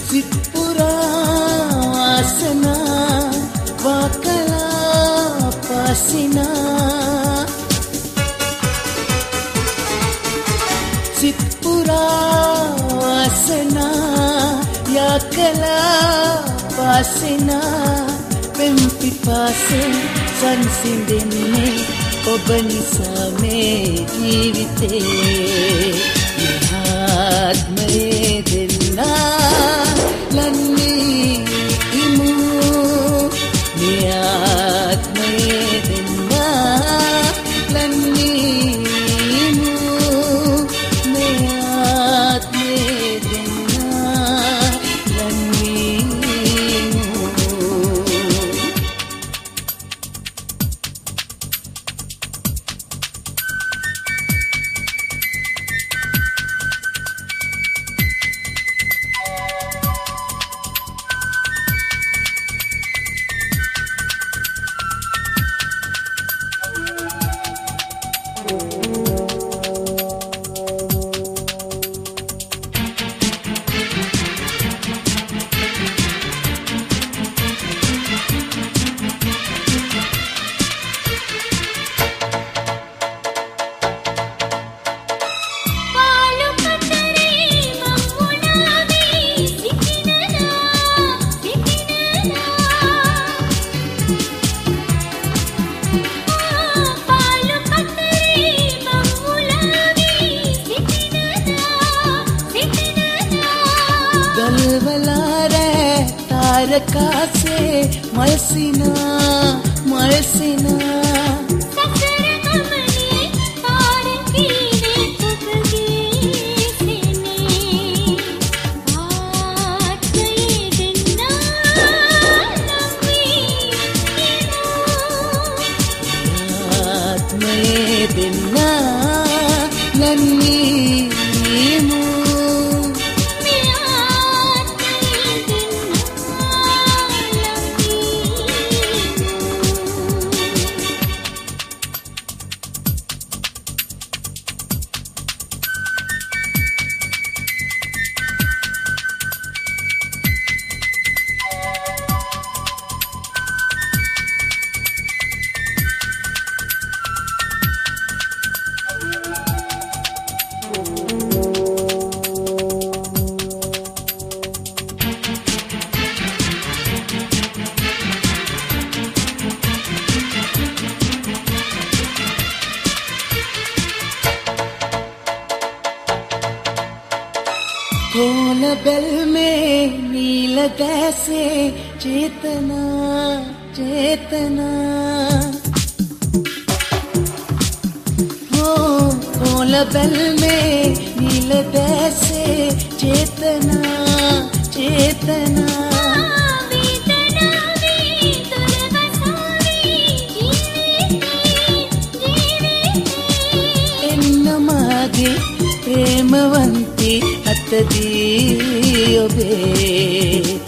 සිත් පුරා වාසනා වාකලා පාසිනා සිත් පුරා වාසනා යාකලා පාසිනා පෙම් පිපාසෙන් සංසිඳෙන්නේ ඔබ නිසා මේ ජීවිතේ ආත්මයේ දෙන්නා ලන්නේ ඉමු මේ ආත්මයේ දෙන්නා ලන්නේ ඉමු මේ ආත්මයේ දෙන්නා ලන්නේ ඉමු तारकासे मलसिना मलसिना सफर गमने तारकीने तुबगे सेने आत्मये दिन्ना लम्मी आत्मये दिन्ना लम्मी खोल बेल में नील कैसे चेतना चेतना हो खोल बेल में नील कैसे चेतना चेतना प्रेमवंती अतदी ओबे